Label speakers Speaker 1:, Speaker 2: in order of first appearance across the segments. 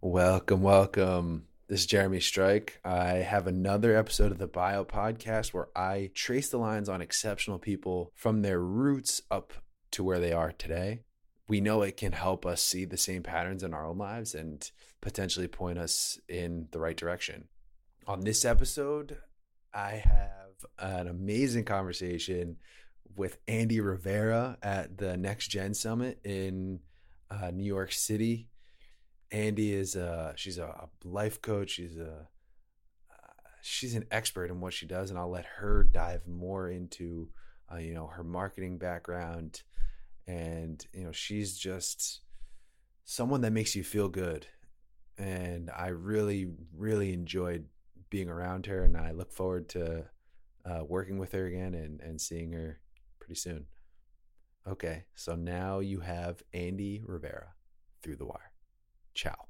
Speaker 1: Welcome, welcome. This is Jeremy Strike. I have another episode of the Bio Podcast where I trace the lines on exceptional people from their roots up to where they are today. We know it can help us see the same patterns in our own lives and potentially point us in the right direction. On this episode, I have an amazing conversation with Andy Rivera at the Next Gen Summit in New York City. Andy is she's a life coach. She's an expert in what she does, and I'll let her dive more into her marketing background, and she's just someone that makes you feel good, and I really enjoyed being around her, and I look forward to working with her again and seeing her pretty soon. Okay, so now you have Andy Rivera through the wire. Ciao.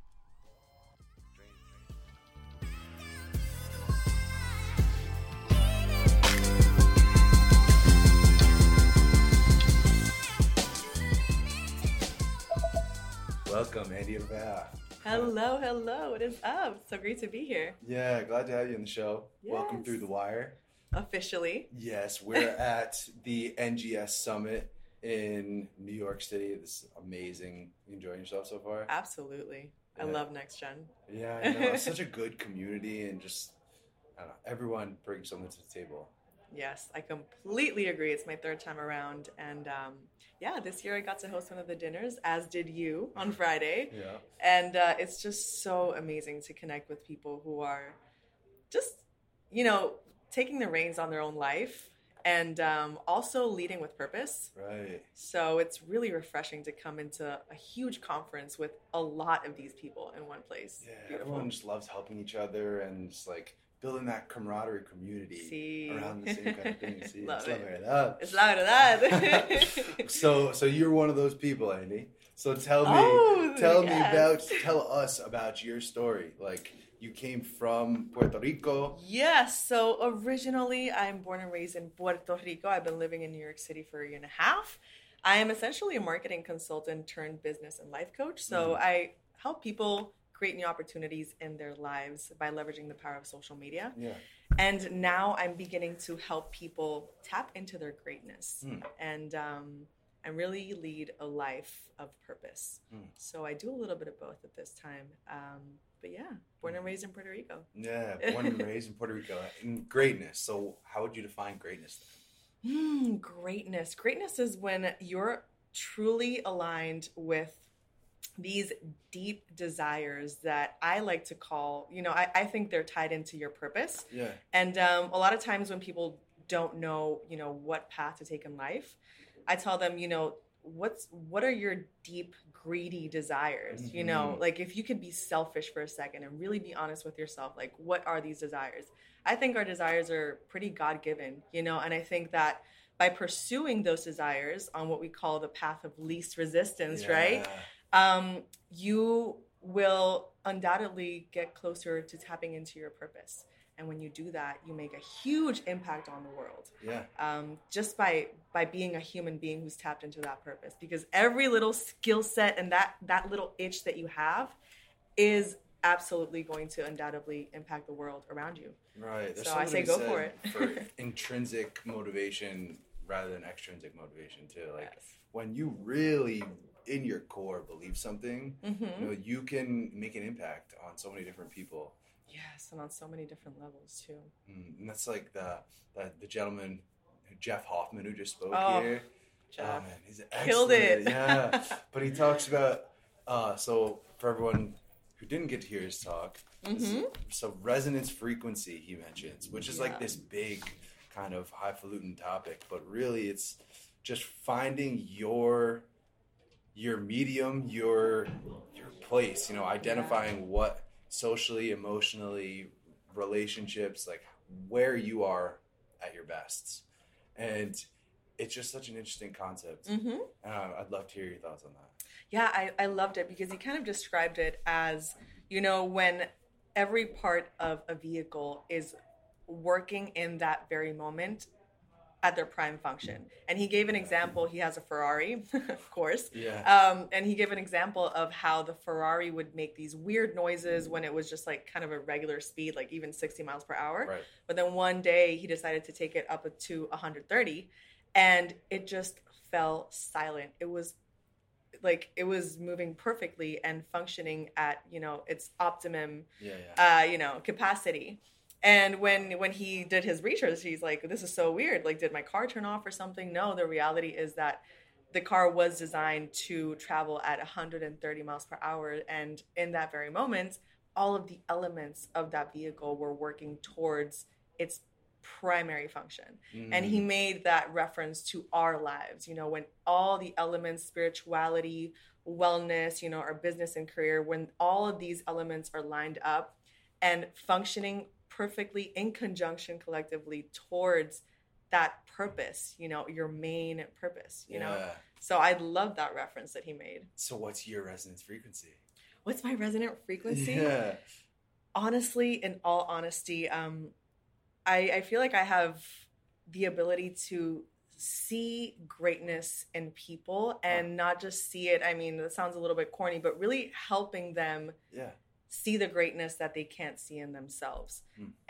Speaker 1: Welcome, Andy Rivera.
Speaker 2: Hello. What is up? So great to be here.
Speaker 1: Yeah, glad to have you on the show.
Speaker 2: Yes.
Speaker 1: Welcome through the wire.
Speaker 2: Officially.
Speaker 1: Yes, we're at the NGS Summit in New York City. This is amazing. You enjoying yourself so far?
Speaker 2: Absolutely.
Speaker 1: Yeah.
Speaker 2: I love Next Gen.
Speaker 1: Yeah, I know. It's such a good community, and just, I don't know, everyone brings something to the table.
Speaker 2: Yes, I completely agree. It's my third time around. And this year I got to host one of the dinners, as did you on Friday.
Speaker 1: Yeah.
Speaker 2: And it's just so amazing to connect with people who are just, taking the reins on their own life and also leading with purpose.
Speaker 1: Right.
Speaker 2: So it's really refreshing to come into a huge conference with a lot of these people in one place.
Speaker 1: Yeah,
Speaker 2: Beautiful.
Speaker 1: everyone just loves helping each other and just like building that camaraderie community around the same kind of thing. See,
Speaker 2: Love
Speaker 1: it's
Speaker 2: it.
Speaker 1: that.
Speaker 2: It's louder that.
Speaker 1: So you're one of those people, Andy. So tell us about your story. Like, you came from Puerto Rico.
Speaker 2: Yes. So originally, I'm born and raised in Puerto Rico. I've been living in New York City for a year and a half. I am essentially a marketing consultant turned business and life coach. So I help people create new opportunities in their lives by leveraging the power of social media.
Speaker 1: Yeah.
Speaker 2: And now I'm beginning to help people tap into their greatness and really lead a life of purpose. So I do a little bit of both at this time. But yeah, born and raised in Puerto Rico.
Speaker 1: Yeah, born and raised in Puerto Rico. And greatness. So how would you define greatness then?
Speaker 2: Greatness. Greatness is when you're truly aligned with these deep desires that I like to call, I think they're tied into your purpose.
Speaker 1: Yeah.
Speaker 2: And a lot of times when people don't know, what path to take in life, I tell them, what are your deep, greedy desires? Like if you could be selfish for a second and really be honest with yourself, like what are these desires? I think our desires are pretty God-given, and I think that by pursuing those desires on what we call the path of least resistance, right? You will undoubtedly get closer to tapping into your purpose. And when you do that, you make a huge impact on the world.
Speaker 1: Yeah.
Speaker 2: Just by being a human being who's tapped into that purpose. Because every little skill set and that little itch that you have is absolutely going to undoubtedly impact the world around you.
Speaker 1: Right. There's
Speaker 2: so I say go for it.
Speaker 1: For intrinsic motivation rather than extrinsic motivation too. Like when you really in your core believe something, you can make an impact on so many different people.
Speaker 2: Yes, and on so many different levels too.
Speaker 1: And that's like the gentleman, Jeff Hoffman, who just spoke here.
Speaker 2: Jeff.
Speaker 1: Oh man, he's excellent.
Speaker 2: Killed it.
Speaker 1: Yeah, but he talks about so for everyone who didn't get to hear his talk, so resonance frequency he mentions, which is like this big kind of highfalutin topic, but really it's just finding your medium, your place. Identifying what socially, emotionally, relationships, like where you are at your best. And it's just such an interesting concept. And I'd love to hear your thoughts on that.
Speaker 2: Yeah, I loved it because he kind of described it as, when every part of a vehicle is working in that very moment at their prime function. And he gave an example. He has a Ferrari, of course.
Speaker 1: Yeah.
Speaker 2: And he gave an example of how the Ferrari would make these weird noises when it was just like kind of a regular speed, like even 60 miles per hour.
Speaker 1: Right.
Speaker 2: But then one day he decided to take it up to 130 and it just fell silent. It was like it was moving perfectly and functioning at, you know, its optimum, you know, capacity. And when he did his research, he's like, this is so weird. Like, did my car turn off or something? No, the reality is that the car was designed to travel at 130 miles per hour. And in that very moment, all of the elements of that vehicle were working towards its primary function. And he made that reference to our lives, you know, when all the elements, spirituality, wellness, you know, our business and career, when all of these elements are lined up and functioning perfectly in conjunction collectively towards that purpose, you know, your main purpose, you know. So I love that reference that he made.
Speaker 1: So what's your resonance frequency?
Speaker 2: What's my resonant frequency?
Speaker 1: Yeah.
Speaker 2: Honestly, in all honesty, I feel like I have the ability to see greatness in people and not just see it. I mean, that sounds a little bit corny, but really helping them see the greatness that they can't see in themselves.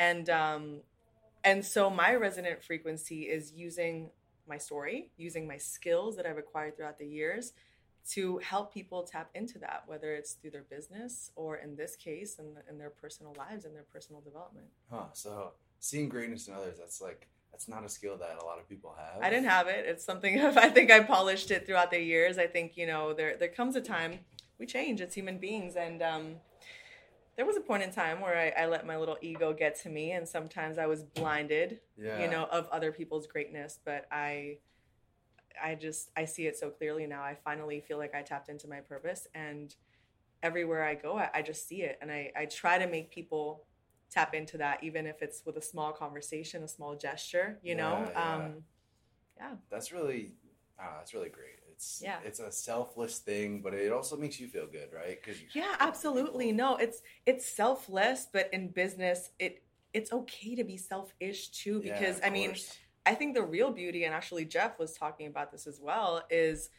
Speaker 2: And so my resonant frequency is using my story, using my skills that I've acquired throughout the years to help people tap into that, whether it's through their business or in this case, in their personal lives and their personal development.
Speaker 1: So seeing greatness in others, that's not a skill that a lot of people have.
Speaker 2: I didn't have it. It's something I think I polished it throughout the years. I think, you know, there comes a time we change as human beings. And there was a point in time where I let my little ego get to me. And sometimes I was blinded, you know, of other people's greatness. But I see it so clearly now. I finally feel like I tapped into my purpose. And everywhere I go, I just see it. And I try to make people tap into that, even if it's with a small conversation, a small gesture, you know?
Speaker 1: That's really great. It's a selfless thing, but it also makes you feel good, right?
Speaker 2: Absolutely. No, it's selfless, but in business, it's okay to be selfish too, because I mean, I think the real beauty, and actually Jeff was talking about this as well, is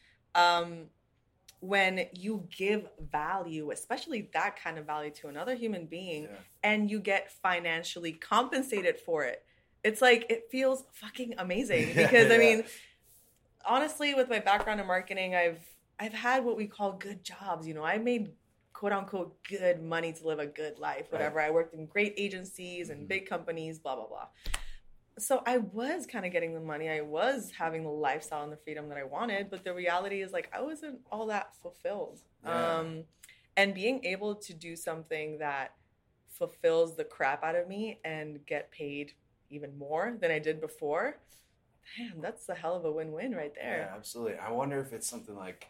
Speaker 2: when you give value, especially that kind of value to another human being, and you get financially compensated for it. It's like, it feels fucking amazing because I mean, honestly, with my background in marketing, I've had what we call good jobs. You know, I made quote unquote good money to live a good life, whatever. I worked in great agencies and big companies, blah, blah, blah. So I was kind of getting the money. I was having the lifestyle and the freedom that I wanted. But the reality is, like, I wasn't all that fulfilled. And being able to do something that fulfills the crap out of me and get paid even more than I did before, damn, that's a hell of a win-win right there.
Speaker 1: Yeah, absolutely. I wonder if it's something like,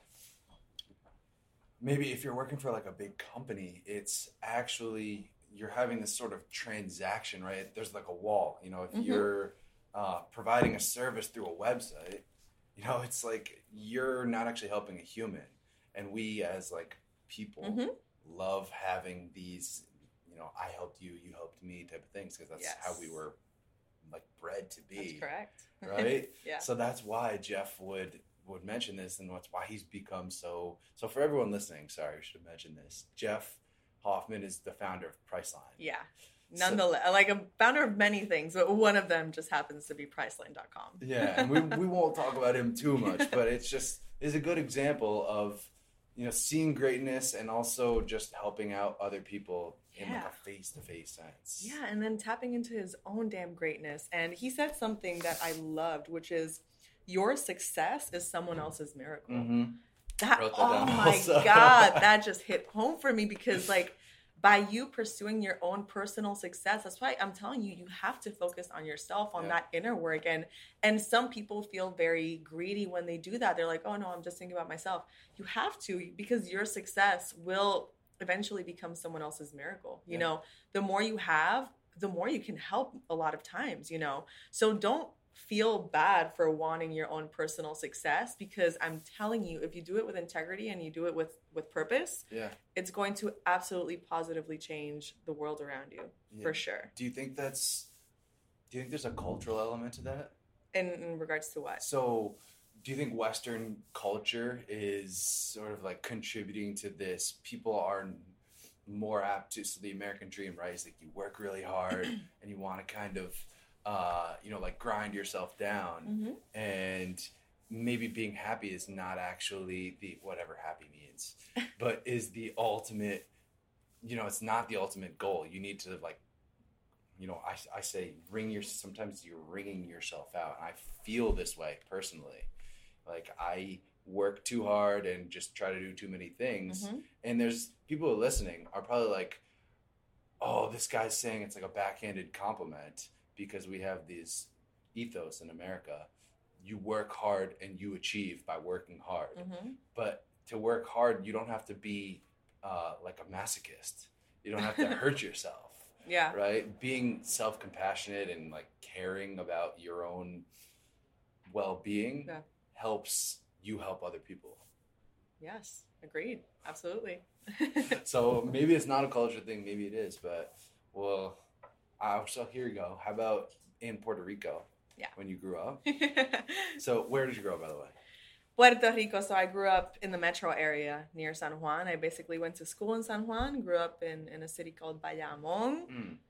Speaker 1: maybe if you're working for like a big company, it's actually, you're having this sort of transaction, right? There's like a wall, you know, if you're providing a service through a website, you know, it's like you're not actually helping a human. And we as like people love having these, you know, I helped you, you helped me type of things, because that's how we were like bred to be.
Speaker 2: That's correct.
Speaker 1: Right? So that's why Jeff would mention this, and that's why he's become so for everyone listening, sorry, we should have mentioned this. Jeff Hoffman is the founder of Priceline. Yeah.
Speaker 2: Nonetheless, like a founder of many things, but one of them just happens to be Priceline.com.
Speaker 1: Yeah, and we won't talk about him too much, but it's a good example of, you know, seeing greatness and also just helping out other people in like a face-to-face sense.
Speaker 2: Yeah, and then tapping into his own damn greatness. And he said something that I loved, which is, your success is someone else's miracle. Oh my God, that just hit home for me, because like, by you pursuing your own personal success, that's why I'm telling you, you have to focus on yourself, on that inner work. And some people feel very greedy when they do that. They're like, oh no, I'm just thinking about myself. You have to, because your success will eventually become someone else's miracle. You know, the more you have, the more you can help a lot of times, you know. So don't feel bad for wanting your own personal success, because I'm telling you, if you do it with integrity and you do it with purpose, it's going to absolutely positively change the world around you, for sure.
Speaker 1: Do you think there's a cultural element to that?
Speaker 2: In regards to what?
Speaker 1: So, do you think Western culture is sort of like contributing to this? People are more apt to, so the American dream, right? Is like you work really hard and you want to kind of, like grind yourself down, and maybe being happy is not actually the whatever happy means, but is the ultimate. It's not the ultimate goal. You need to like. I say sometimes you're wringing yourself out. And I feel this way personally. Like I work too hard and just try to do too many things. And there's people who are listening are probably like, oh, this guy's saying it's like a backhanded compliment because we have these ethos in America. You work hard and you achieve by working hard. But to work hard, you don't have to be like a masochist. You don't have to hurt yourself.
Speaker 2: Yeah.
Speaker 1: Right? Being self-compassionate and like caring about your own well-being helps you help other people.
Speaker 2: Yes. Agreed. Absolutely.
Speaker 1: So maybe it's not a culture thing. Maybe it is. But, so here you go. How about in Puerto Rico?
Speaker 2: Yeah.
Speaker 1: When you grew up? So where did you grow up, by the way?
Speaker 2: Puerto Rico. So I grew up in the metro area near San Juan. I basically went to school in San Juan, grew up in a city called Bayamón.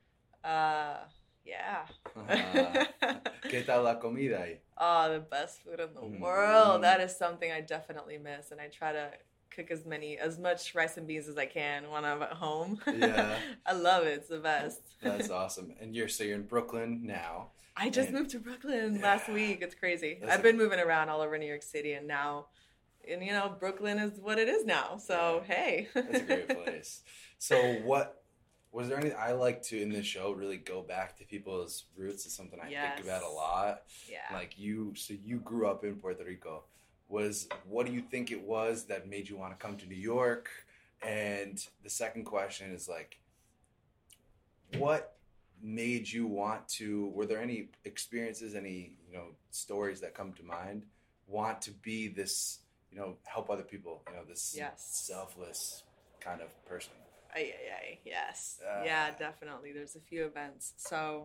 Speaker 2: Yeah.
Speaker 1: ¿Qué tal la comida ahí?
Speaker 2: Oh, the best food in the world. That is something I definitely miss. And I try to cook as much rice and beans as I can when I'm at home.
Speaker 1: Yeah.
Speaker 2: I love it. It's the best.
Speaker 1: That's awesome. And you're in Brooklyn now.
Speaker 2: I just moved to Brooklyn last week. It's crazy. I've been moving around all over New York City, and Brooklyn is what it is now. So, hey.
Speaker 1: That's a great place. So was there anything I like to, in this show, really go back to people's roots? Is something I think about a lot.
Speaker 2: Yeah.
Speaker 1: Like you grew up in Puerto Rico. What do you think it was that made you want to come to New York? And the second question is like, what made you were there any experiences, any, stories that come to mind, want to be this, help other people, this selfless kind of person?
Speaker 2: Yes. Yeah, definitely. There's a few events. So,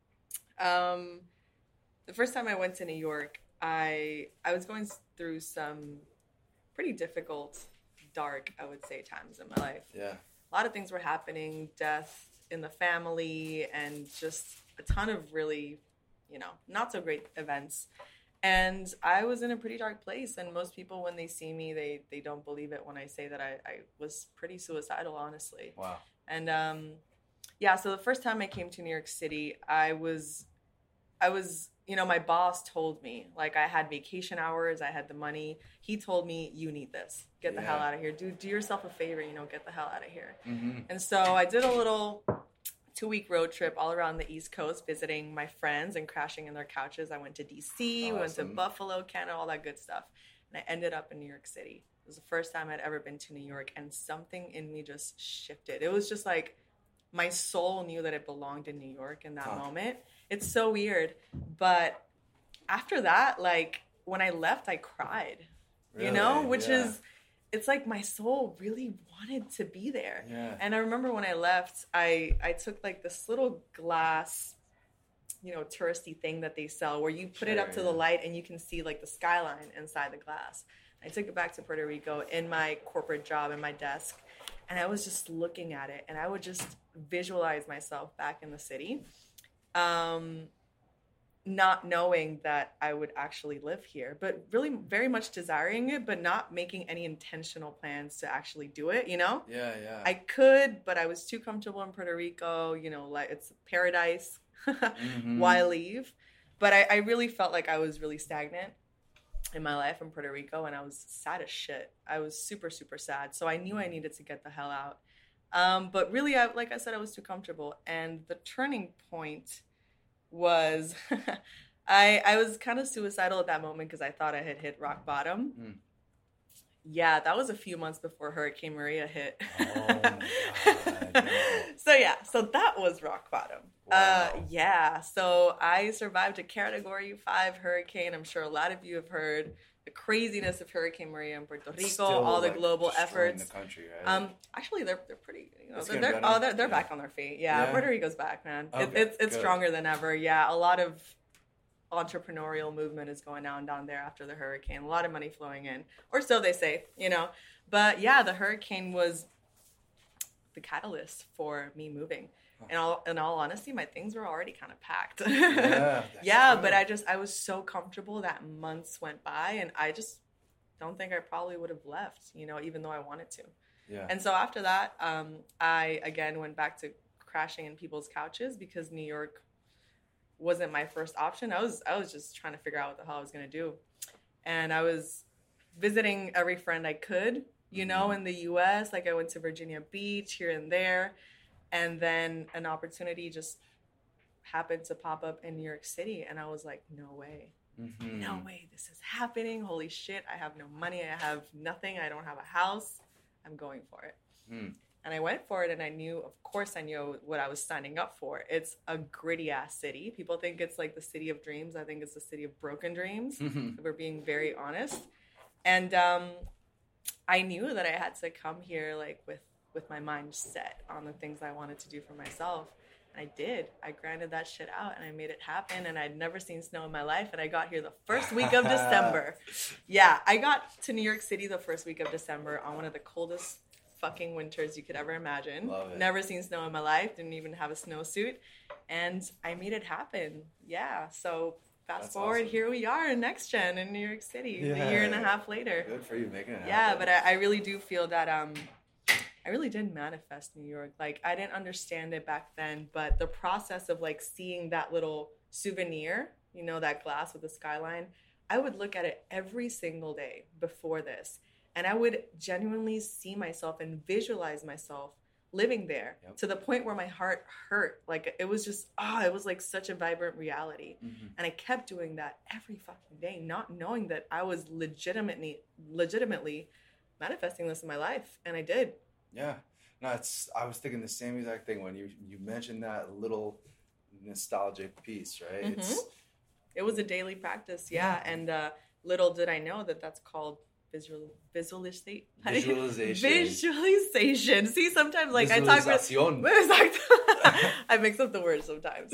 Speaker 2: the first time I went to New York, I was going through some pretty difficult, dark, I would say, times in my life.
Speaker 1: Yeah.
Speaker 2: A lot of things were happening, death in the family, and just a ton of really, not so great events. And I was in a pretty dark place. And most people, when they see me, they don't believe it when I say that I was pretty suicidal, honestly.
Speaker 1: Wow.
Speaker 2: And so the first time I came to New York City, I was, my boss told me, like, I had vacation hours, I had the money. He told me, you need this. Get the hell out of here. Do yourself a favor, get the hell out of here. And so I did a little 2-week road trip all around the East Coast, visiting my friends and crashing in their couches. I went to DC,
Speaker 1: Awesome.
Speaker 2: We went to Buffalo, Canada, all that good stuff. And I ended up in New York City. It was the first time I'd ever been to New York, and something in me just shifted. It was just like my soul knew that it belonged in New York in that moment. It's so weird. But after that, like, when I left, I cried,
Speaker 1: Really?
Speaker 2: which is, it's like my soul really wanted to be there.
Speaker 1: Yeah.
Speaker 2: And I remember when I left, I took like this little glass, touristy thing that they sell where you put it up to the light and you can see like the skyline inside the glass. I took it back to Puerto Rico in my corporate job in my desk, and I was just looking at it, and I would just visualize myself back in the city. Not knowing that I would actually live here, but really very much desiring it, but not making any intentional plans to actually do it,
Speaker 1: Yeah.
Speaker 2: I could, but I was too comfortable in Puerto Rico, like it's paradise. Why leave? But I really felt like I was really stagnant in my life in Puerto Rico, and I was sad as shit. I was super, super sad. So I knew I needed to get the hell out. But really, like I said, I was too comfortable. And the turning point was I was kind of suicidal at that moment because I thought I had hit rock bottom. Yeah, that was a few months before Hurricane Maria hit.
Speaker 1: Oh my God, no.
Speaker 2: So that was rock bottom.
Speaker 1: Wow.
Speaker 2: So I survived a Category 5 hurricane. I'm sure a lot of you have heard the craziness of Hurricane Maria in Puerto Rico,
Speaker 1: Still,
Speaker 2: all the
Speaker 1: like,
Speaker 2: global
Speaker 1: destroying
Speaker 2: efforts.
Speaker 1: the country, right?
Speaker 2: Actually, they're pretty.
Speaker 1: It's getting better?
Speaker 2: They're back on their feet. Yeah,
Speaker 1: Yeah.
Speaker 2: Puerto Rico's back, man.
Speaker 1: Okay,
Speaker 2: It's
Speaker 1: good.
Speaker 2: stronger than ever. Yeah, a lot of entrepreneurial movement is going down there after the hurricane. A lot of money flowing in, or so they say, But yeah, the hurricane was the catalyst for me moving. In all honesty, my things were already kind of packed.
Speaker 1: Yeah,
Speaker 2: but I was so comfortable that months went by, and I just don't think I probably would have left, even though I wanted to.
Speaker 1: Yeah.
Speaker 2: And so after that, I again went back to crashing in people's couches because New York wasn't my first option. I was just trying to figure out what the hell I was going to do. And I was visiting every friend I could, in the US. Like I went to Virginia Beach here and there. And then an opportunity just happened to pop up in New York City. And I was like, no way.
Speaker 1: Mm-hmm.
Speaker 2: No way. This is happening. Holy shit. I have no money. I have nothing. I don't have a house. I'm going for it.
Speaker 1: Mm.
Speaker 2: And I went for it. And I knew what I was signing up for. It's a gritty ass city. People think it's like the city of dreams. I think it's the city of broken dreams.
Speaker 1: Mm-hmm.
Speaker 2: If we're being very honest. And I knew that I had to come here like with my mind set on the things I wanted to do for myself. And I did. I grinded that shit out and I made it happen. And I'd never seen snow in my life. And I got here the first week of December. Yeah, I got to New York City the first week of December on one of the coldest fucking winters you could ever imagine.
Speaker 1: Love it.
Speaker 2: Never seen snow in my life. Didn't even have a snowsuit. And I made it happen. Yeah. So fast forward,
Speaker 1: awesome.
Speaker 2: Here we are in Next Gen in New York City,
Speaker 1: Yeah.
Speaker 2: a year and a half later.
Speaker 1: Good for you making it happen.
Speaker 2: Yeah, but I really do feel that I really did manifest New York. Like, I didn't understand it back then, but the process of, like, seeing that little souvenir, that glass with the skyline, I would look at it every single day before this. And I would genuinely see myself and visualize myself living there to the point where my heart hurt. Like, it was just, it was, like, such a vibrant reality.
Speaker 1: Mm-hmm.
Speaker 2: And I kept doing that every fucking day, not knowing that I was legitimately manifesting this in my life. And I did.
Speaker 1: Yeah. No, I was thinking the same exact thing when you mentioned that little nostalgic piece, right?
Speaker 2: Mm-hmm. It was a daily practice, yeah. And little did I know that that's called visualization. Visualization. See, sometimes like I talk about I mix up the words sometimes.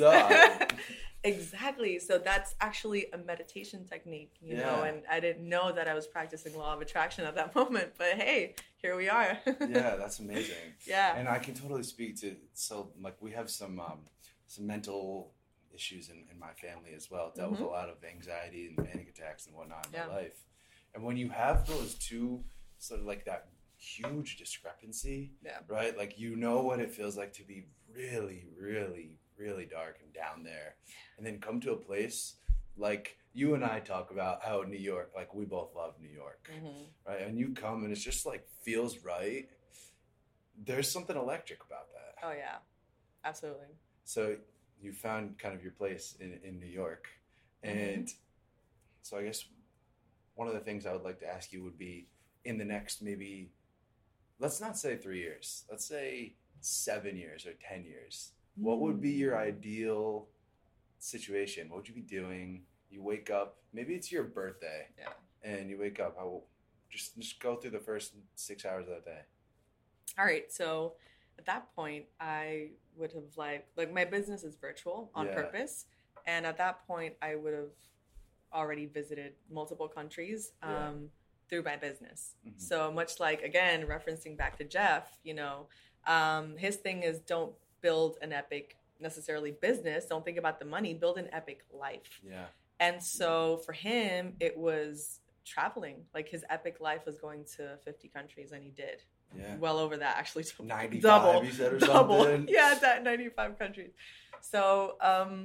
Speaker 2: Exactly. So that's actually a meditation technique, you know, and I didn't know that I was practicing law of attraction at that moment, but hey, here we are.
Speaker 1: Yeah, that's amazing.
Speaker 2: Yeah.
Speaker 1: And I can totally speak to, so like we have some mental issues in my family as well. Dealt with a lot of anxiety and panic attacks and whatnot in my life. And when you have those two, sort of like that huge discrepancy, right? Like, you know what it feels like to be really, really, really dark and down there, and then come to a place like you and I talk about how New York, like we both love New York, right? And you come and it's just like feels right. There's something electric about that.
Speaker 2: Oh yeah, absolutely.
Speaker 1: So you found kind of your place in New York, and so I guess one of the things I would like to ask you would be, in the next, maybe, let's not say 3 years, let's say 7 years or 10 years. What would be your ideal situation? What would you be doing? You wake up, maybe it's your birthday, and you wake up. Just go through the first 6 hours of that day.
Speaker 2: All right, so at that point, I would have like my business is virtual on purpose, and at that point, I would have already visited multiple countries through my business. So much like, again, referencing back to Jeff, you know, his thing is don't build an epic necessarily business. Don't think about the money. Build an epic life. Yeah. And so for him, it was traveling. Like, his epic life was going to 50 countries, and he did. Yeah. Well over that, actually.
Speaker 1: 95,
Speaker 2: double,
Speaker 1: you said, or
Speaker 2: double.
Speaker 1: Something?
Speaker 2: Yeah, that 95 countries. So,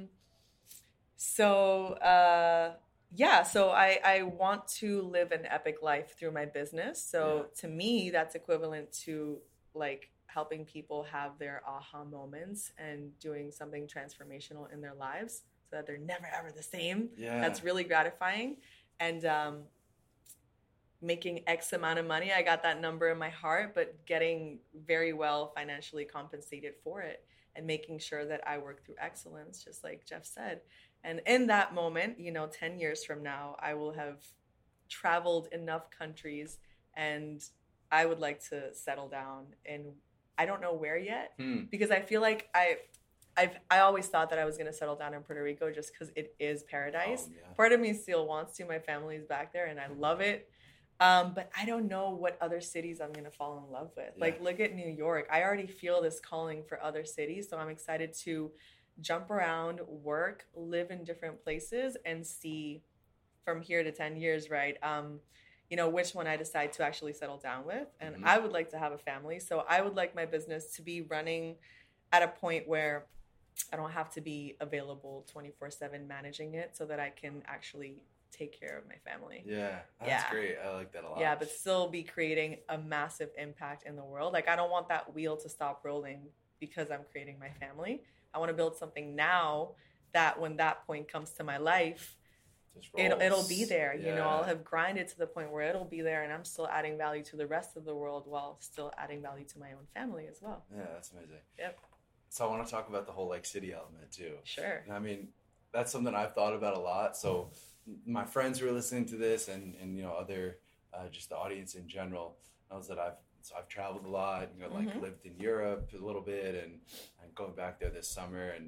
Speaker 2: so I want to live an epic life through my business. So to me, that's equivalent to like helping people have their aha moments and doing something transformational in their lives so that they're never ever the same. Yeah. That's really gratifying. And making X amount of money, I got that number in my heart, but getting very well financially compensated for it and making sure that I work through excellence, just like Jeff said. And in that moment, you know, 10 years from now, I will have traveled enough countries, and I would like to settle down. And I don't know where yet, because I feel like I always thought that I was going to settle down in Puerto Rico just because it is paradise.
Speaker 1: Yeah.
Speaker 2: Part of me still wants to. My family's back there and I love it. But I don't know what other cities I'm going to fall in love with.
Speaker 1: Yeah.
Speaker 2: Like, look at New York. I already feel this calling for other cities. So I'm excited to jump around, work, live in different places, and see from here to 10 years, right? You know, which one I decide to actually settle down with. And I would like to have a family. So I would like my business to be running at a point where I don't have to be available 24/7 managing it, so that I can actually take care of my family.
Speaker 1: Yeah, that's great. I like that a lot.
Speaker 2: Yeah, but still be creating a massive impact in the world. Like, I don't want that wheel to stop rolling because I'm creating my family. I want to build something now that when that point comes to my life, it'll be there.
Speaker 1: Yeah.
Speaker 2: You know, I'll have grinded to the point where it'll be there, and I'm still adding value to the rest of the world while still adding value to my own family as well.
Speaker 1: Yeah, that's amazing.
Speaker 2: Yep.
Speaker 1: So I want to talk about the whole like city element too.
Speaker 2: Sure.
Speaker 1: And I mean, that's something I've thought about a lot. So my friends who are listening to this, and you know, other just the audience in general, knows that I've traveled a lot. You know, like lived in Europe a little bit, and going back there this summer. And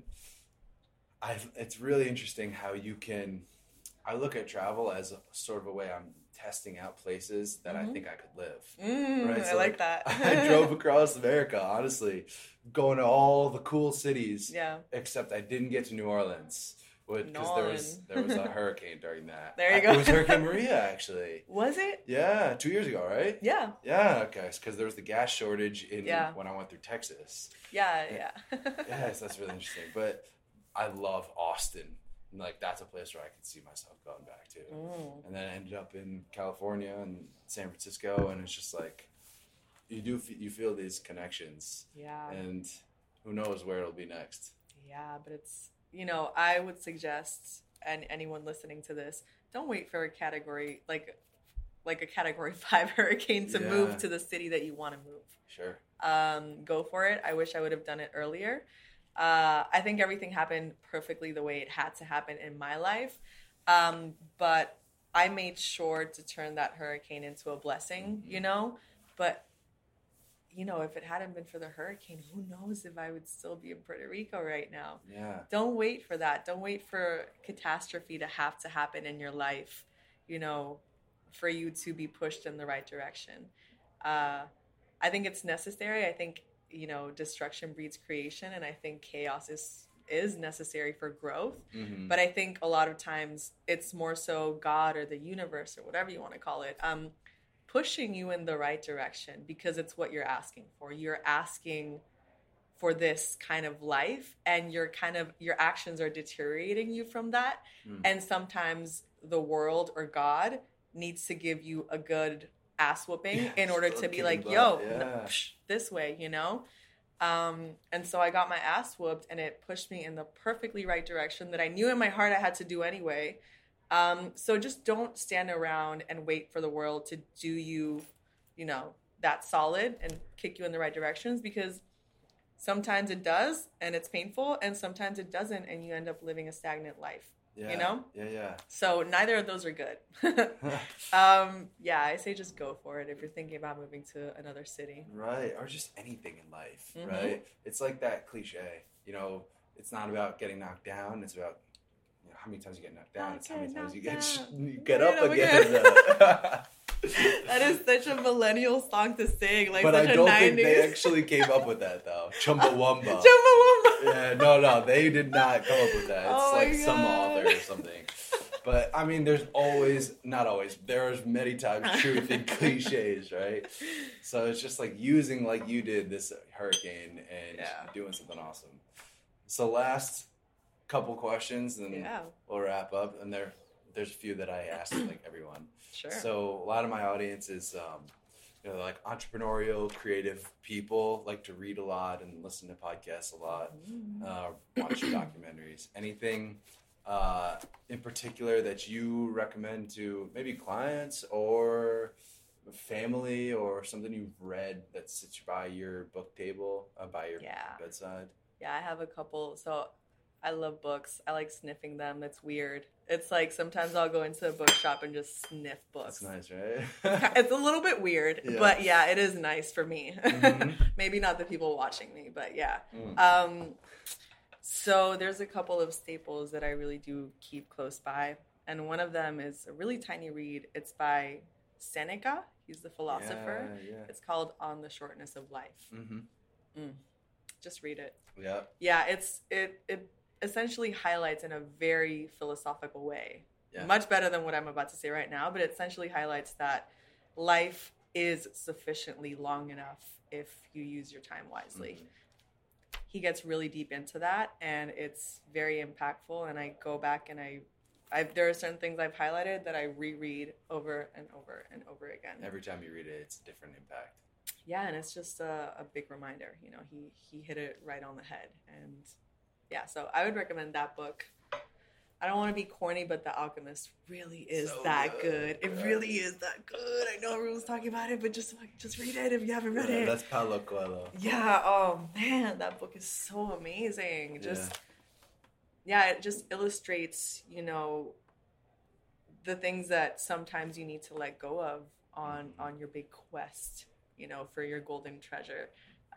Speaker 1: it's really interesting how you can. I look at travel as a sort of a way I'm testing out places that I think I could live. Right? So
Speaker 2: I like that.
Speaker 1: I drove across America, honestly, going to all the cool cities.
Speaker 2: Yeah.
Speaker 1: Except I didn't get to New Orleans because there was a hurricane during that.
Speaker 2: There you go.
Speaker 1: It was Hurricane Maria, actually.
Speaker 2: Was it?
Speaker 1: Yeah, 2 years ago, right?
Speaker 2: Yeah.
Speaker 1: Yeah, okay. Because there was the gas shortage when I went through Texas.
Speaker 2: Yeah.
Speaker 1: Yes, that's really interesting. But I love Austin. Like, that's a place where I could see myself going back to. And then I ended up in California and San Francisco, and it's just like you feel these connections.
Speaker 2: Yeah.
Speaker 1: And who knows where it'll be next.
Speaker 2: Yeah, but it's, you know, I would suggest, and anyone listening to this, don't wait for a category like a category 5 hurricane to move to the city that you want to move.
Speaker 1: Sure.
Speaker 2: Go for it. I wish I would have done it earlier. I think everything happened perfectly the way it had to happen in my life. But I made sure to turn that hurricane into a blessing, you know? But, you know, if it hadn't been for the hurricane, who knows if I would still be in Puerto Rico right now?
Speaker 1: Yeah.
Speaker 2: Don't wait for that. Don't wait for catastrophe to happen in your life, you know, for you to be pushed in the right direction. I think it's necessary. I think, you know, destruction breeds creation, and I think chaos is necessary for growth. But I think a lot of times it's more so God or the universe or whatever you want to call it, pushing you in the right direction because it's what you're asking for. You're asking for this kind of life, and your actions are deteriorating you from that. And sometimes the world or God needs to give you a good ass whooping in order to be like, yo, this way, you know? And so I got my ass whooped, and it pushed me in the perfectly right direction that I knew in my heart I had to do anyway. So just don't stand around and wait for the world to do you, you know, that solid and kick you in the right directions, because sometimes it does and it's painful, and sometimes it doesn't and you end up living a stagnant life.
Speaker 1: Yeah.
Speaker 2: You know?
Speaker 1: Yeah.
Speaker 2: So neither of those are good. I say just go for it if you're thinking about moving to another city.
Speaker 1: Right. Or just anything in life, right? It's like that cliche, you know, it's not about getting knocked down. It's about, you know, how many times you get knocked down. It's how many times you get up again.
Speaker 2: That is such a millennial song to sing. Like,
Speaker 1: but
Speaker 2: such
Speaker 1: I don't
Speaker 2: a 90s.
Speaker 1: think they actually came up with that, though. Chumbawamba.
Speaker 2: Chumbawamba.
Speaker 1: Yeah, no, they did not come up with that. It's
Speaker 2: Oh
Speaker 1: like
Speaker 2: my
Speaker 1: some
Speaker 2: God.
Speaker 1: author or something. But, I mean, not always, there's many times truth in cliches, right? So it's just like using, like you did, this hurricane and doing something awesome. So last couple questions, and then we'll wrap up. And there's a few that I asked, like, everyone.
Speaker 2: Sure.
Speaker 1: So a lot of my audience is, you know, like entrepreneurial, creative people, like to read a lot and listen to podcasts a lot, watch documentaries. Anything in particular that you recommend to maybe clients or family, or something you've read that sits by your book table, by your bedside?
Speaker 2: Yeah, I have a couple. So I love books. I like sniffing them. It's weird. It's like sometimes I'll go into a bookshop and just sniff books.
Speaker 1: That's nice, right?
Speaker 2: It's a little bit weird, but yeah, it is nice for me. Maybe not the people watching me, but yeah. So there's a couple of staples that I really do keep close by. And one of them is a really tiny read. It's by Seneca. He's the philosopher.
Speaker 1: Yeah.
Speaker 2: It's called On the Shortness of Life.
Speaker 1: Mm-hmm.
Speaker 2: Just read it.
Speaker 1: Yeah.
Speaker 2: Yeah, it essentially highlights in a very philosophical way.
Speaker 1: Yeah.
Speaker 2: Much better than what I'm about to say right now, but it essentially highlights that life is sufficiently long enough if you use your time wisely. Mm-hmm. He gets really deep into that, and it's very impactful. And I go back and there are certain things I've highlighted that I reread over and over and over again.
Speaker 1: Every time you read it, it's a different impact.
Speaker 2: Yeah, and it's just a big reminder. You know, he hit it right on the head. And yeah, so I would recommend that book. I don't want to be corny, but The Alchemist really is so that good. It really is that good. I know everyone's talking about it, but just read it if you haven't read it.
Speaker 1: That's Paulo Coelho.
Speaker 2: Yeah. Oh man, that book is so amazing. It just illustrates, you know, the things that sometimes you need to let go of on your big quest, you know, for your golden treasure.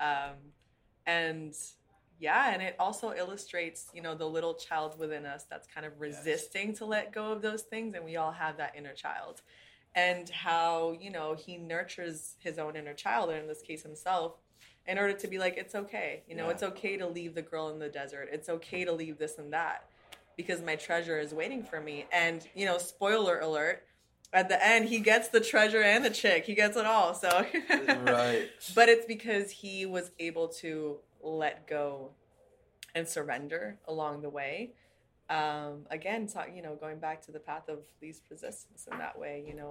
Speaker 2: And it also illustrates, you know, the little child within us that's kind of resisting to let go of those things. And we all have that inner child. And how, you know, he nurtures his own inner child, and in this case himself, in order to be like, it's okay. You know, it's okay to leave the girl in the desert. It's okay to leave this and that because my treasure is waiting for me. And, you know, spoiler alert, at the end, he gets the treasure and the chick. He gets it all. So,
Speaker 1: right.
Speaker 2: But it's because he was able to let go and surrender along the way. Again, going back to the path of least resistance in that way, you know,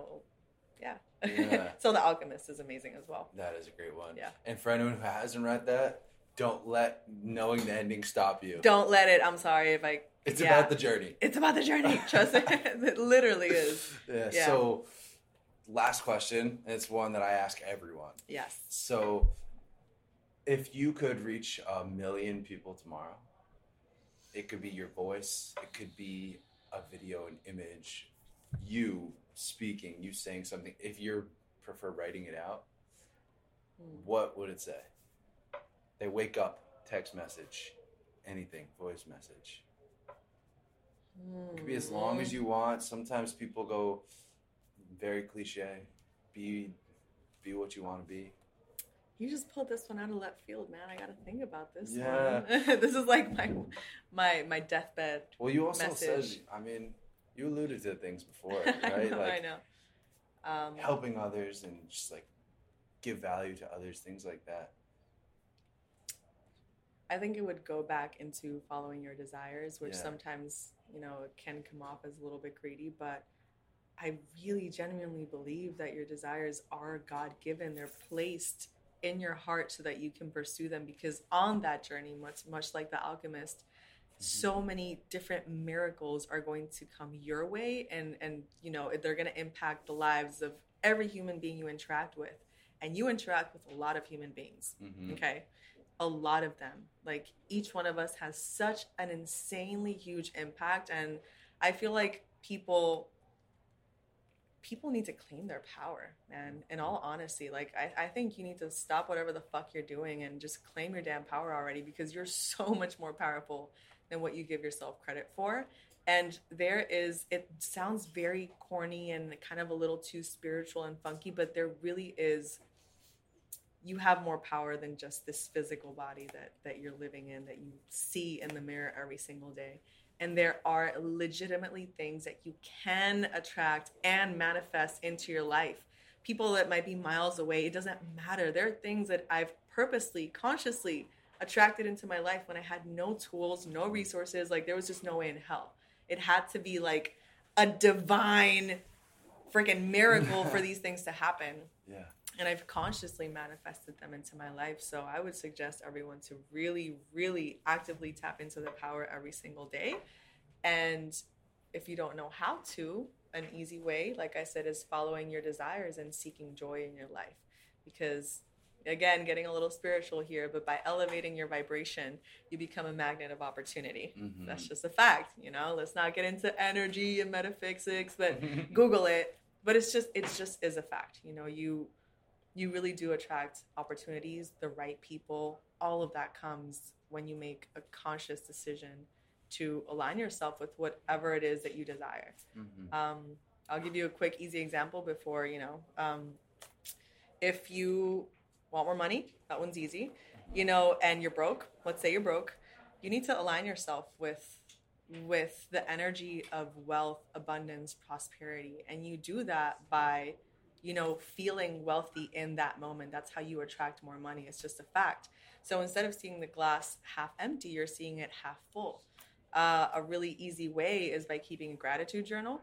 Speaker 2: So The Alchemist is amazing as well.
Speaker 1: That is a great one.
Speaker 2: Yeah.
Speaker 1: And for anyone who hasn't read that, don't let knowing the ending stop you.
Speaker 2: Don't let it. I'm sorry if I...
Speaker 1: It's about the journey.
Speaker 2: It's about the journey. Trust me. It literally is.
Speaker 1: Yeah. So, last question, and it's one that I ask everyone.
Speaker 2: Yes.
Speaker 1: So, if you could reach 1 million people tomorrow, it could be your voice, it could be a video, an image, you speaking, you saying something. If you prefer writing it out, what would it say? They wake up, text message, anything, voice message. It could be as long as you want. Sometimes people go very cliche. Be what you want to be.
Speaker 2: You just pulled this one out of left field, man. I got to think about this
Speaker 1: one.
Speaker 2: This is like my deathbed.
Speaker 1: Well, you also
Speaker 2: message.
Speaker 1: said, I mean, you alluded to things before, right?
Speaker 2: I know.
Speaker 1: Helping others and just like give value to others, things like that.
Speaker 2: I think it would go back into following your desires, which sometimes, you know, can come off as a little bit greedy, but I really genuinely believe that your desires are God-given. They're placed in your heart so that you can pursue them, because on that journey, much like The Alchemist, so many different miracles are going to come your way, and you know, they're going to impact the lives of every human being you interact with. And you interact with a lot of human beings. Okay? A lot of them. Like, each one of us has such an insanely huge impact, and I feel like people need to claim their power, man. In all honesty, like, I think you need to stop whatever the fuck you're doing and just claim your damn power already, because you're so much more powerful than what you give yourself credit for. And it sounds very corny and kind of a little too spiritual and funky, but there really is. You have more power than just this physical body that you're living in, that you see in the mirror every single day. And there are legitimately things that you can attract and manifest into your life. People that might be miles away, it doesn't matter. There are things that I've purposely, consciously attracted into my life when I had no tools, no resources. Like, there was just no way in hell. It had to be like a divine freaking miracle for these things to happen.
Speaker 1: Yeah.
Speaker 2: And I've consciously manifested them into my life. So I would suggest everyone to really, really actively tap into the power every single day. And if you don't know how to, an easy way, like I said, is following your desires and seeking joy in your life. Because, again, getting a little spiritual here, but by elevating your vibration, you become a magnet of opportunity. That's just a fact, you know? Let's not get into energy and metaphysics, but Google it. But it's just is a fact. You know, you really do attract opportunities, the right people. All of that comes when you make a conscious decision to align yourself with whatever it is that you desire. I'll give you a quick, easy example before, if you want more money, that one's easy, and you're broke, let's say you're broke, you need to align yourself with the energy of wealth, abundance, prosperity. And you do that by, feeling wealthy in that moment. That's how you attract more money. It's just a fact. So instead of seeing the glass half empty, you're seeing it half full. A really easy way is by keeping a gratitude journal.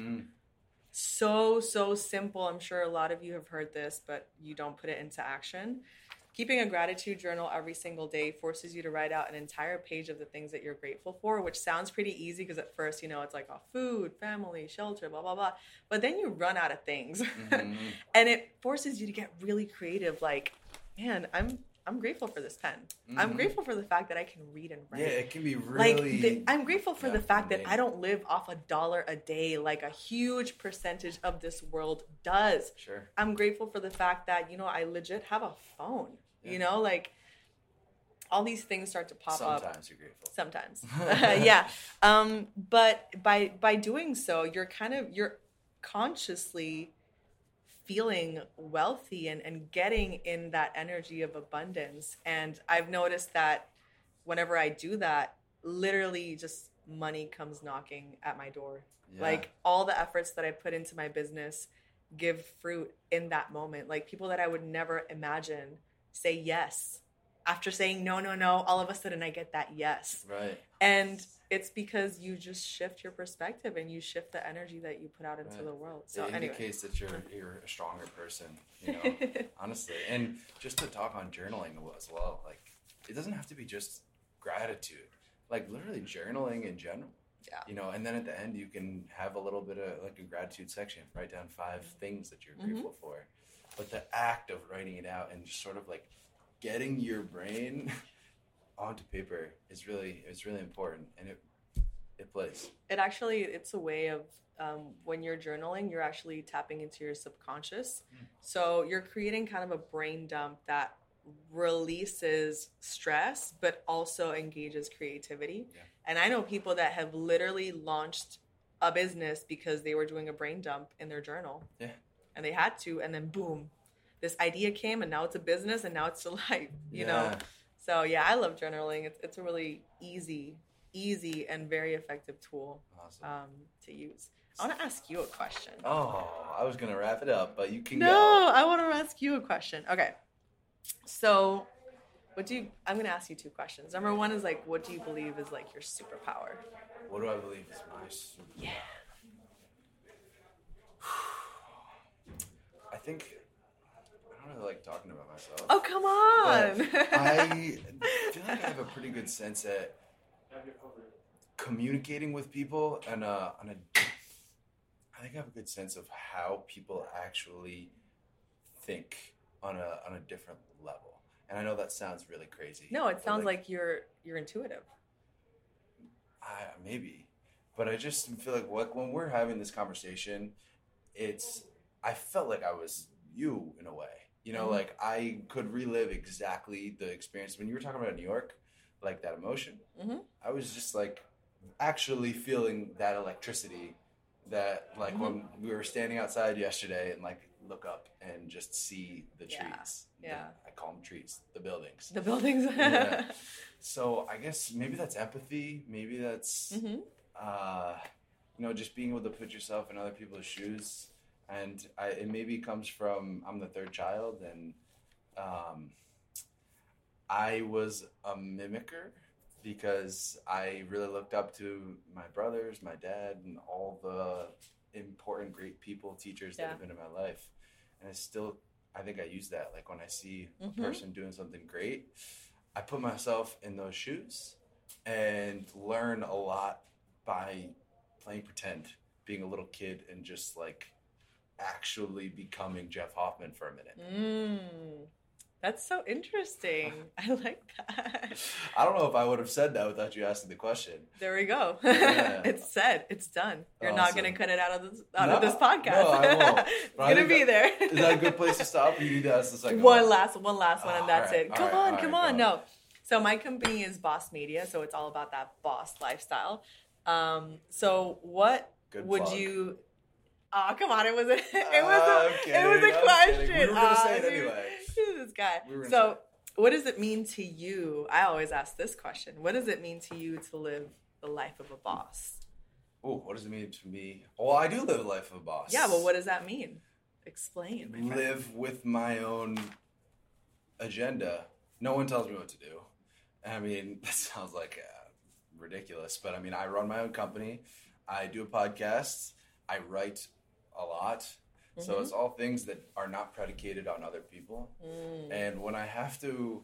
Speaker 2: So simple. I'm sure a lot of you have heard this, but you don't put it into action. Keeping a gratitude journal every single day forces you to write out an entire page of the things that you're grateful for, which sounds pretty easy because at first, it's like food, family, shelter, blah, blah, blah. But then you run out of things. And it forces you to get really creative. Like, man, I'm grateful for this pen. I'm grateful for the fact that I can read and write.
Speaker 1: Yeah, it can be really...
Speaker 2: I'm grateful for the fact that I don't live off $1 a day like a huge percentage of this world does.
Speaker 1: Sure.
Speaker 2: I'm grateful for the fact that, I legit have a phone.
Speaker 1: Yeah.
Speaker 2: All these things start to pop up.
Speaker 1: Sometimes you're grateful.
Speaker 2: Sometimes. Yeah. But by doing so, you're consciously feeling wealthy and getting in that energy of abundance. And I've noticed that whenever I do that, literally just money comes knocking at my door. Yeah. Like all the efforts that I put into my business give fruit in that moment. Like people that I would never imagine say yes. After saying no, all of a sudden I get that yes.
Speaker 1: Right.
Speaker 2: And it's because you just shift your perspective and you shift the energy that you put out into the world. So
Speaker 1: it indicates that you're a stronger person, honestly. And just to talk on journaling as well, like it doesn't have to be just gratitude, like literally journaling in general. Yeah. And then at the end you can have a little bit of like a gratitude section, write down 5 things that you're grateful for. But the act of writing it out and just sort of like getting your brain onto paper is really important, and it plays.
Speaker 2: It's a way of when you're journaling, you're actually tapping into your subconscious. So you're creating kind of a brain dump that releases stress, but also engages creativity. Yeah. And I know people that have literally launched a business because they were doing a brain dump in their journal. Yeah. And they had to, and then boom, this idea came, and now it's a business, and now it's a life, you know? So yeah, I love journaling. It's a really easy and very effective tool to use. I want to ask you a question.
Speaker 1: Oh, I was going to wrap it up, but you can go.
Speaker 2: No, I want to ask you a question. Okay. So I'm going to ask you 2 questions. Number 1 is like, what do you believe is like your superpower?
Speaker 1: What do I believe is my superpower?
Speaker 2: Yeah.
Speaker 1: I think I don't really like talking about myself.
Speaker 2: Oh, come on.
Speaker 1: I feel like I have a pretty good sense at communicating with people and I think I have a good sense of how people actually think on a different level. And I know that sounds really crazy.
Speaker 2: No, it sounds like you're intuitive.
Speaker 1: Maybe. But I just feel like when we're having this conversation, I felt like I was you in a way. Like I could relive exactly the experience. When you were talking about New York, like that emotion, I was just like actually feeling that electricity that like when we were standing outside yesterday and like look up and just see the trees.
Speaker 2: Yeah.
Speaker 1: I call them trees, the buildings.
Speaker 2: The buildings.
Speaker 1: Yeah. So I guess maybe that's empathy. Maybe that's, just being able to put yourself in other people's shoes. And it maybe comes from, I'm the 3rd child, and I was a mimicker because I really looked up to my brothers, my dad, and all the important, great people, teachers that have been in my life. And I think I use that. Like when I see a person doing something great, I put myself in those shoes and learn a lot by playing pretend, being a little kid and just like actually becoming Jeff Hoffman for a minute.
Speaker 2: That's so interesting. I like that.
Speaker 1: I don't know if I would have said that without you asking the question.
Speaker 2: There we go.
Speaker 1: Yeah.
Speaker 2: It's said. It's done. You're
Speaker 1: Awesome.
Speaker 2: not going to cut it out of this podcast.
Speaker 1: No, I won't.
Speaker 2: It's going to be there.
Speaker 1: Is that a good place to stop? Or you need to ask the second
Speaker 2: One last one, and that's
Speaker 1: right,
Speaker 2: it. Come on. No. So my company is Boss Media, so it's all about that boss lifestyle. So what
Speaker 1: Good
Speaker 2: would
Speaker 1: plug.
Speaker 2: you? Oh, come on! It was a question.
Speaker 1: We were gonna say it anyway.
Speaker 2: This guy. So, what does it mean to you? I always ask this question. What does it mean to you to live the life of a boss?
Speaker 1: Oh, what does it mean to me? Well, I do live the life of a boss.
Speaker 2: Yeah, but what does that mean? Explain. My friend.
Speaker 1: Live with my own agenda. No one tells me what to do. I mean, that sounds like ridiculous, but I mean, I run my own company. I do a podcast. I write a lot. So it's all things that are not predicated on other people. And when I have to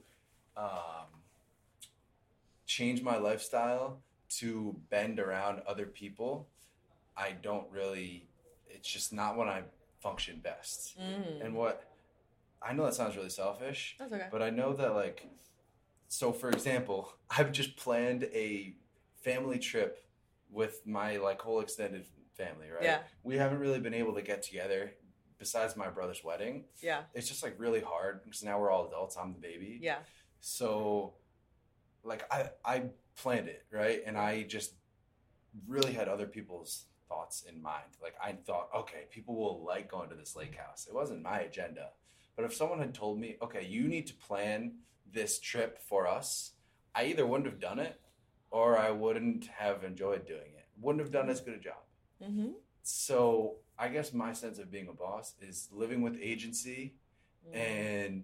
Speaker 1: change my lifestyle to bend around other people, I don't really, it's just not when I function best. And I know that sounds really selfish,
Speaker 2: That's okay.
Speaker 1: but I know that so for example, I've just planned a family trip with my whole extended family, right?
Speaker 2: Yeah.
Speaker 1: We haven't really been able to get together besides my brother's wedding.
Speaker 2: Yeah.
Speaker 1: It's just really hard because now we're all adults. I'm the baby.
Speaker 2: Yeah.
Speaker 1: So I planned it, right? And I just really had other people's thoughts in mind. I thought, okay, people will like going to this lake house. It wasn't my agenda. But if someone had told me, okay, you need to plan this trip for us, I either wouldn't have done it or I wouldn't have enjoyed doing it. Wouldn't have done as good a job. So I guess my sense of being a boss is living with agency and,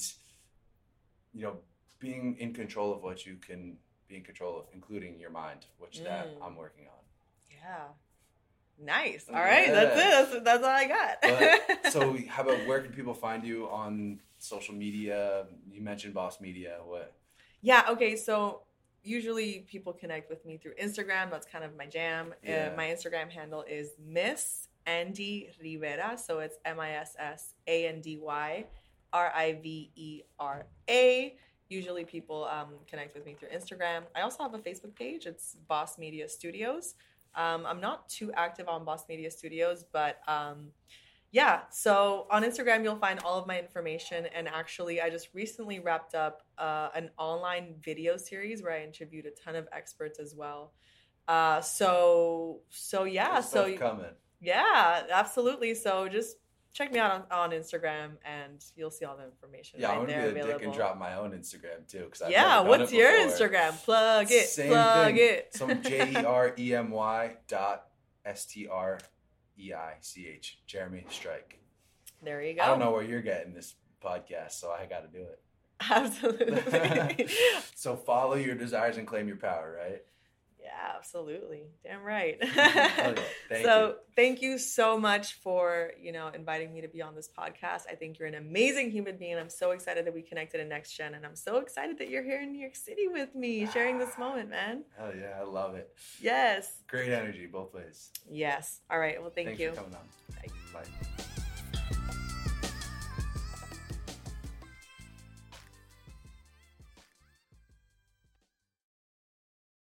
Speaker 1: being in control of what you can be in control of, including your mind, which that I'm working on.
Speaker 2: Yeah. Nice. All right. That's it. That's all I got.
Speaker 1: So how about, where can people find you on social media? You mentioned Boss Media. What?
Speaker 2: Yeah. Okay. So usually people connect with me through Instagram. That's kind of my jam.
Speaker 1: Yeah.
Speaker 2: My Instagram handle is Miss Andy Rivera. So it's MISSANDY RIVERA. Usually people connect with me through Instagram. I also have a Facebook page. It's Boss Media Studios. I'm not too active on Boss Media Studios, but yeah. So on Instagram, you'll find all of my information. And actually, I just recently wrapped up an online video series where I interviewed a ton of experts as well. So yeah.
Speaker 1: There's stuff coming.
Speaker 2: Yeah, absolutely. So just check me out on Instagram, and you'll see all the information.
Speaker 1: Yeah,
Speaker 2: right
Speaker 1: I'm
Speaker 2: there
Speaker 1: gonna be a
Speaker 2: available.
Speaker 1: dick and drop my own Instagram too, because
Speaker 2: what's your Instagram? Plug it.
Speaker 1: Same
Speaker 2: plug
Speaker 1: thing.
Speaker 2: it.
Speaker 1: So JEREMY.STREICH. Jeremy Strike.
Speaker 2: There you go.
Speaker 1: I don't know where you're getting this podcast, so I got to do it.
Speaker 2: Absolutely.
Speaker 1: So follow your desires and claim your power, right?
Speaker 2: Yeah, absolutely. Damn right.
Speaker 1: Okay.
Speaker 2: Thank you so much for, inviting me to be on this podcast. I think you're an amazing human being. I'm so excited that we connected in Next Gen, and I'm so excited that you're here in New York City with me, sharing this moment, man.
Speaker 1: Hell yeah, I love it.
Speaker 2: Yes.
Speaker 1: Great energy both ways.
Speaker 2: Yes. All right. Well, thank you.
Speaker 1: Thanks for coming on.
Speaker 2: Bye.
Speaker 1: Bye.